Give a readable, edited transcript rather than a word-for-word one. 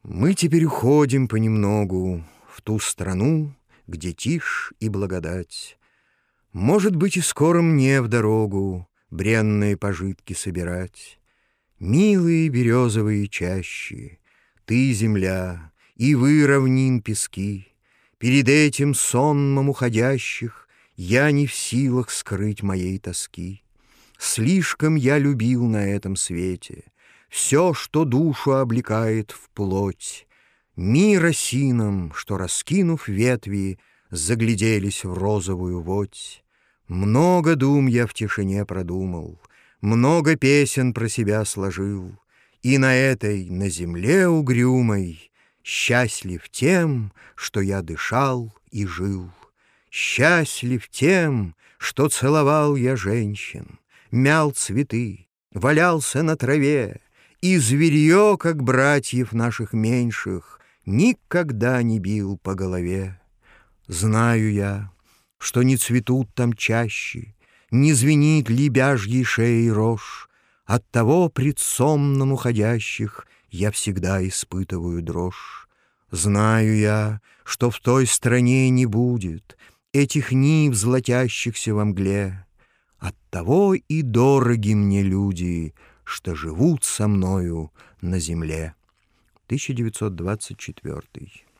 Мы теперь уходим понемногу в ту страну, где тишь и благодать. Может быть, и скоро мне в дорогу бренные пожитки собирать. Милые березовые чащи, ты, земля, и вы, равнин пески, перед этим сонмом уходящих я не в силах скрыть моей тоски. Слишком я любил на этом свете все, что душу облекает в плоть, мир осинам, что, раскинув ветви, загляделись в розовую водь. Много дум я в тишине продумал, много песен про себя сложил, и на этой, на земле угрюмой, счастлив тем, что я дышал и жил. Счастлив тем, что целовал я женщин, мял цветы, валялся на траве, и зверье, как братьев наших меньших, никогда не бил по голове. Знаю я, что не цветут там чаще, не звенит лебяжьей шеей рожь, оттого пред сомном уходящих я всегда испытываю дрожь. Знаю я, что в той стране не будет этих нив, золотящихся во мгле. Оттого и дороги мне люди, что живут со мною на земле. 1924